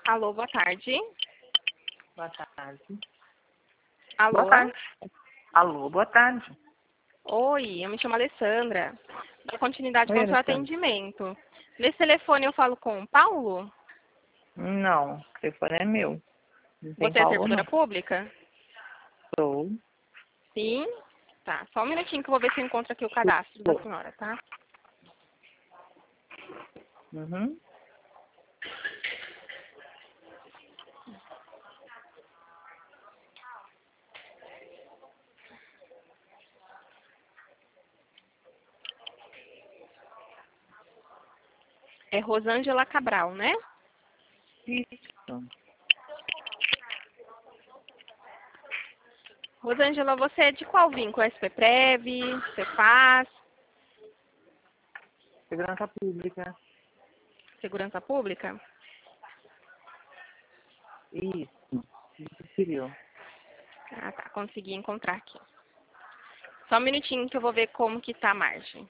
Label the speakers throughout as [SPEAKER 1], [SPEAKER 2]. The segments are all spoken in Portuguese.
[SPEAKER 1] Alô, boa tarde.
[SPEAKER 2] Boa tarde.
[SPEAKER 1] Alô?
[SPEAKER 2] Boa tarde. Alô, boa tarde.
[SPEAKER 1] Oi, eu me chamo Alessandra. Dou continuidade
[SPEAKER 2] Oi,
[SPEAKER 1] com o seu
[SPEAKER 2] Alessandra.
[SPEAKER 1] atendimento. Nesse telefone eu falo com o Paulo?
[SPEAKER 2] Não, o telefone é meu. Não tem
[SPEAKER 1] Você é
[SPEAKER 2] Paulo,
[SPEAKER 1] servidora
[SPEAKER 2] não.
[SPEAKER 1] pública?
[SPEAKER 2] Sou.
[SPEAKER 1] Sim? Tá, só um minutinho que eu vou ver se eu encontro aqui o cadastro da senhora, tá?
[SPEAKER 2] Uhum.
[SPEAKER 1] É Rosângela Cabral, né?
[SPEAKER 2] Isso.
[SPEAKER 1] Rosângela, você é de qual vínculo? SPPrev, Cefaz,
[SPEAKER 2] Segurança Pública.
[SPEAKER 1] Segurança Pública?
[SPEAKER 2] Isso. Isso civil.
[SPEAKER 1] Ah, tá, consegui encontrar aqui. Só um minutinho que eu vou ver como que tá a margem.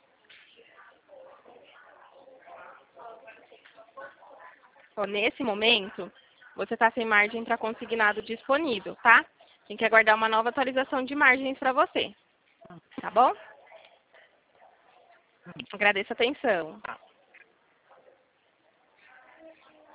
[SPEAKER 1] Ó, nesse momento, você está sem margem para consignado disponível, tá? Tem que aguardar uma nova atualização de margens para você, tá bom? Agradeço a atenção.